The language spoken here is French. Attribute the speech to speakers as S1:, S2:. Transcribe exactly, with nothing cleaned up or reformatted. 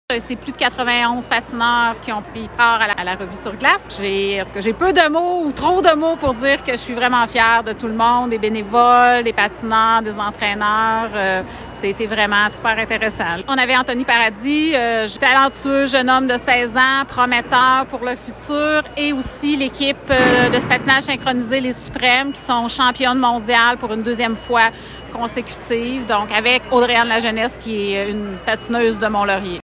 S1: C'est plus de quatre-vingt-onze patineurs qui ont pris part à la, à la revue sur glace. J'ai, en tout cas, j'ai peu de mots ou trop de mots pour dire que je suis vraiment fière de tout le monde, des bénévoles, des patineurs, des entraîneurs. Euh, C'était vraiment super intéressant. On avait Anthony Paradis, euh, talentueux jeune homme de seize ans, prometteur pour le futur, et aussi l'équipe euh, de patinage synchronisé Les Suprêmes qui sont championnes mondiales pour une deuxième fois consécutive. Donc avec Audrey-Anne Lajeunesse qui est une patineuse de Mont-Laurier.